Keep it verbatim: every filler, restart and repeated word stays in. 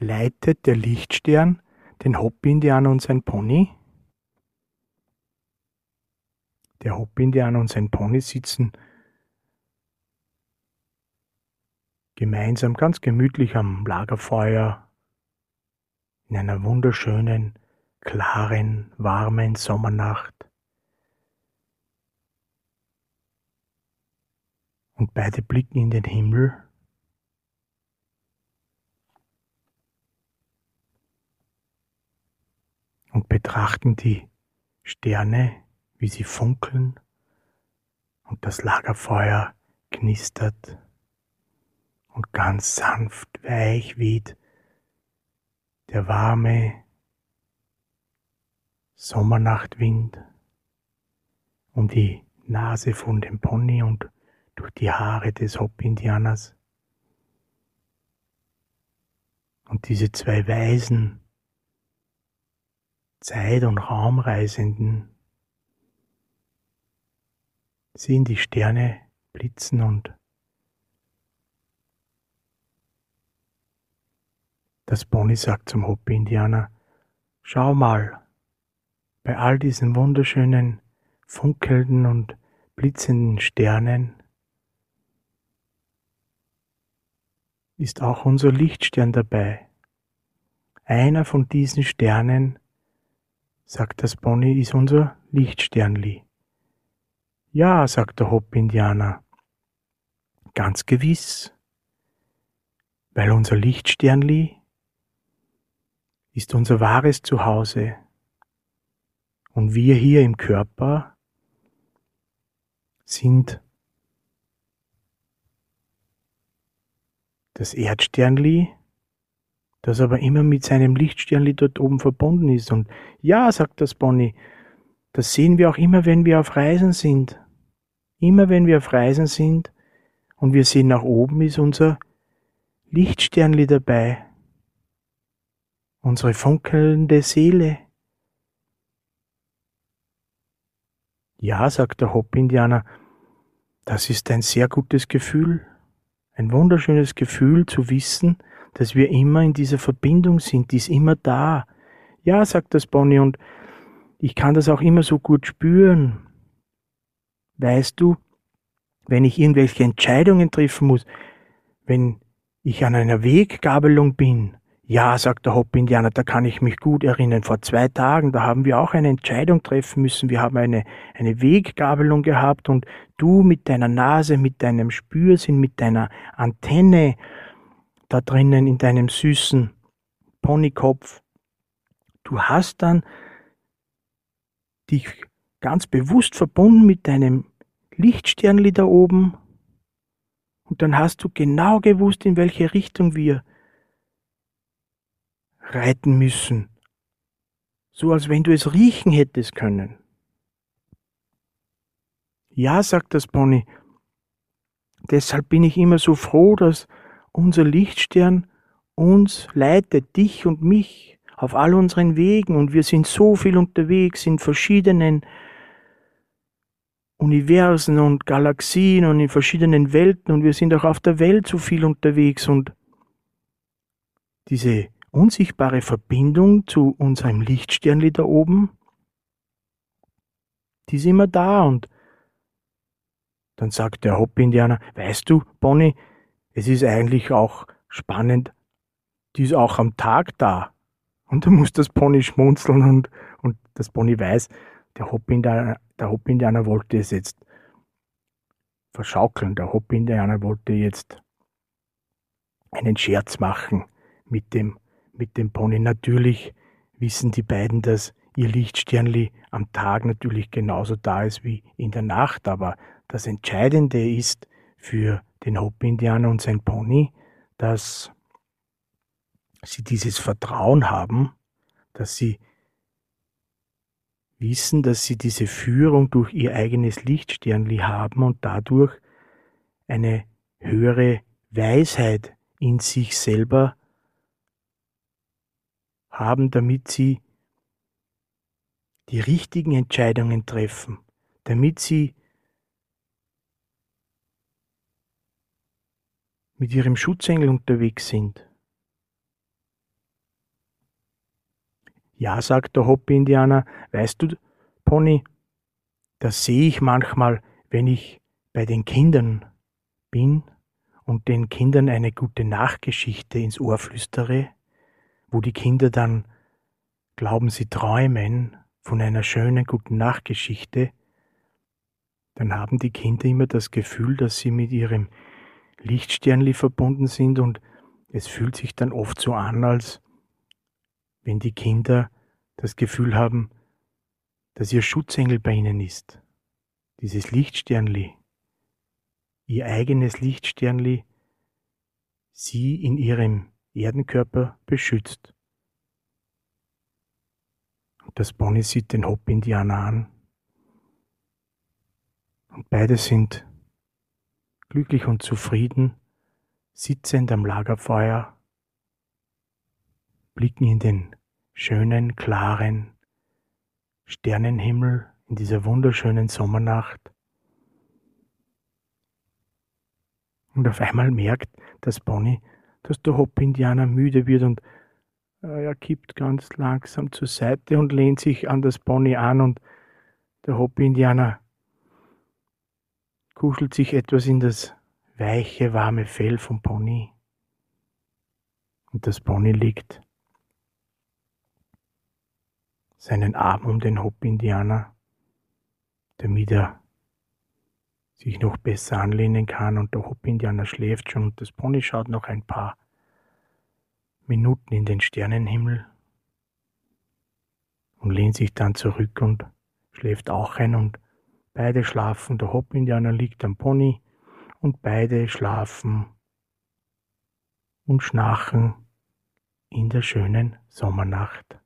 Leitet der Lichtstern den Hopi-Indianer und sein Pony? Der Hopi-Indianer und sein Pony sitzen gemeinsam ganz gemütlich am Lagerfeuer in einer wunderschönen, klaren, warmen Sommernacht. Und beide blicken in den Himmel und betrachten die Sterne, wie sie funkeln und das Lagerfeuer knistert und ganz sanft, weich weht der warme Sommernachtwind um die Nase von dem Pony und durch die Haare des Hopi-Indianers. Und diese zwei weisen Zeit- und Raumreisenden sehen die Sterne blitzen und das Pony sagt zum Hopi-Indianer: Schau mal, bei all diesen wunderschönen, funkelnden und blitzenden Sternen ist auch unser Lichtstern dabei. Einer von diesen Sternen, sagt das Pony, ist unser Lichtsternli. Ja, sagt der Hopi-Indianer, ganz gewiss, weil unser Lichtsternli ist unser wahres Zuhause und wir hier im Körper sind das Erdsternli, das aber immer mit seinem Lichtsternli dort oben verbunden ist. Und ja, sagt das Pony, das sehen wir auch immer, wenn wir auf Reisen sind. Immer wenn wir auf Reisen sind und wir sehen nach oben, ist unser Lichtsternli dabei. Unsere funkelnde Seele. Ja, sagt der Hopi-Indianer, das ist ein sehr gutes Gefühl. Ein wunderschönes Gefühl zu wissen, dass wir immer in dieser Verbindung sind, die ist immer da. Ja, sagt das Pony, und ich kann das auch immer so gut spüren. Weißt du, wenn ich irgendwelche Entscheidungen treffen muss, wenn ich an einer Weggabelung bin, ja, sagt der Hopi-Indianer, da kann ich mich gut erinnern. Vor zwei Tagen, da haben wir auch eine Entscheidung treffen müssen. Wir haben eine, eine Weggabelung gehabt und du mit deiner Nase, mit deinem Spürsinn, mit deiner Antenne da drinnen in deinem süßen Ponykopf, du hast dann dich ganz bewusst verbunden mit deinem Lichtsternli da oben und dann hast du genau gewusst, in welche Richtung wir reiten müssen. So als wenn du es riechen hättest können. Ja, sagt das Pony, deshalb bin ich immer so froh, dass unser Lichtstern uns leitet, dich und mich, auf all unseren Wegen. Und wir sind so viel unterwegs in verschiedenen Universen und Galaxien und in verschiedenen Welten. Und wir sind auch auf der Welt so viel unterwegs. Und diese unsichtbare Verbindung zu unserem Lichtsternli da oben, die ist immer da. Und dann sagt der Hopi-Indianer, weißt du, Pony, es ist eigentlich auch spannend, die ist auch am Tag da. Und da muss das Pony schmunzeln und, und das Pony weiß, der Hopi-Indianer, der Hopi-Indianer wollte es jetzt verschaukeln. Der Hopi-Indianer wollte jetzt einen Scherz machen mit dem, mit dem Pony. Natürlich wissen die beiden, dass ihr Lichtsternli am Tag natürlich genauso da ist wie in der Nacht, aber das Entscheidende ist für den Hopi-Indianer und sein Pony, dass sie dieses Vertrauen haben, dass sie wissen, dass sie diese Führung durch ihr eigenes Lichtsternli haben und dadurch eine höhere Weisheit in sich selber haben, damit sie die richtigen Entscheidungen treffen, damit sie mit ihrem Schutzengel unterwegs sind. Ja, sagt der Hopi-Indianer, weißt du, Pony, das sehe ich manchmal, wenn ich bei den Kindern bin und den Kindern eine gute Nachgeschichte ins Ohr flüstere, wo die Kinder dann glauben, sie träumen von einer schönen guten Nachgeschichte, dann haben die Kinder immer das Gefühl, dass sie mit ihrem Lichtsternli verbunden sind, und es fühlt sich dann oft so an, als wenn die Kinder das Gefühl haben, dass ihr Schutzengel bei ihnen ist. Dieses Lichtsternli, ihr eigenes Lichtsternli, sie in ihrem Erdenkörper beschützt. Und das Pony sieht den Hopi-Indianer an. Und beide sind glücklich und zufrieden, sitzend am Lagerfeuer, blicken in den schönen, klaren Sternenhimmel in dieser wunderschönen Sommernacht. Und auf einmal merkt das Pony, dass der Hopi-Indianer müde wird, und äh, er kippt ganz langsam zur Seite und lehnt sich an das Pony an, und der Hopi-Indianer kuschelt sich etwas in das weiche, warme Fell vom Pony. Und das Pony legt seinen Arm um den Hopi-Indianer, damit er sich noch besser anlehnen kann, und der Hopi-Indianer schläft schon, und das Pony schaut noch ein paar Minuten in den Sternenhimmel und lehnt sich dann zurück und schläft auch ein, und beide schlafen. Der Hopi-Indianer liegt am Pony und beide schlafen und schnarchen in der schönen Sommernacht.